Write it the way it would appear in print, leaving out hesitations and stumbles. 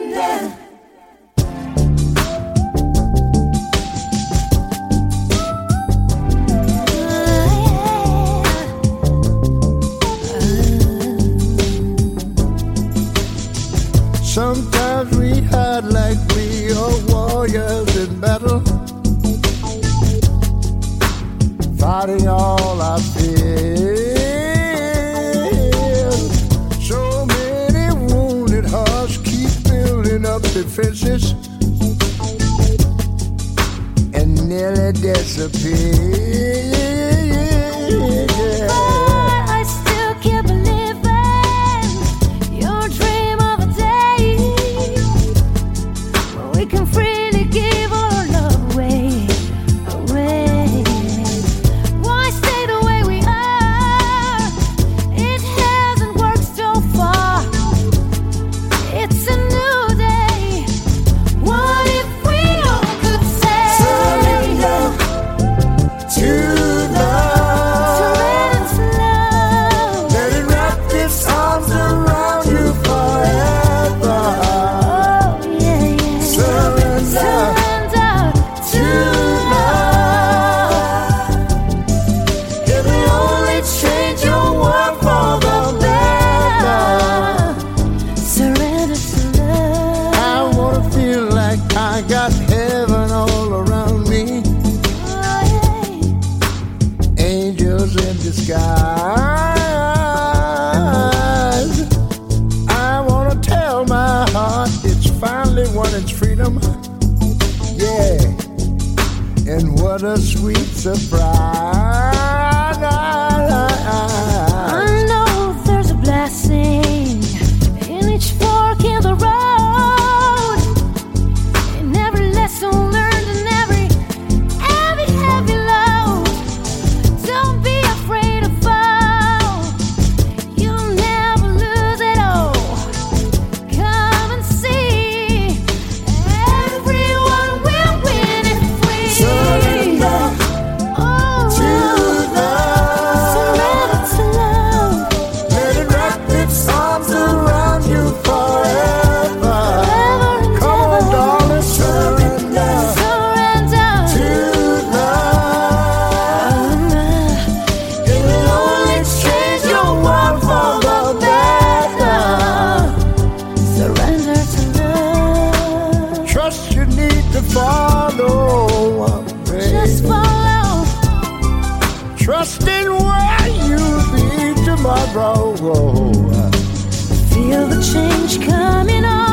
Sometimes we hide like we are warriors in battle, fighting all our fears. So many wounded hearts keep building up defenses and nearly disappear. I got heaven all around me, angels in disguise. I wanna tell my heart it's finally won its freedom. Yeah, and what a sweet surprise. I know there's a blessing in each fork in the road. You need to follow, just follow. Trust in where you'll be tomorrow. Feel the change coming on.